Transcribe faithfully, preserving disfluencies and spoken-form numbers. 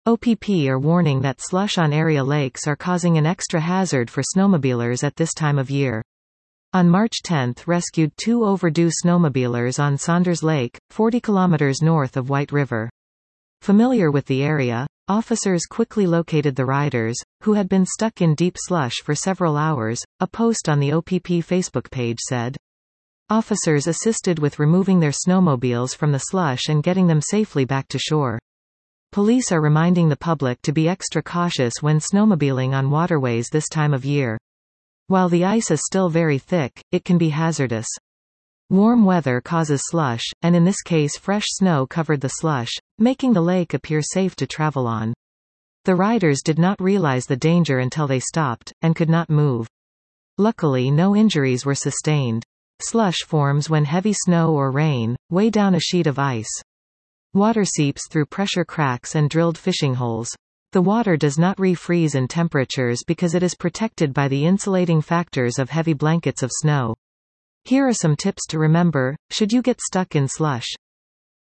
O P P are warning that slush on area lakes are causing an extra hazard for snowmobilers at this time of year. On March tenth, rescued two overdue snowmobilers on Saunders Lake, forty kilometers north of White River. Familiar with the area, officers quickly located the riders, who had been stuck in deep slush for several hours, a post on the O P P Facebook page said. Officers assisted with removing their snowmobiles from the slush and getting them safely back to shore. Police are reminding the public to be extra cautious when snowmobiling on waterways this time of year. While the ice is still very thick, it can be hazardous. Warm weather causes slush, and in this case fresh snow covered the slush, making the lake appear safe to travel on. The riders did not realize the danger until they stopped, and could not move. Luckily no injuries were sustained. Slush forms when heavy snow or rain weigh down a sheet of ice. Water seeps through pressure cracks and drilled fishing holes. The water does not refreeze in temperatures because it is protected by the insulating factors of heavy blankets of snow. Here are some tips to remember, should you get stuck in slush.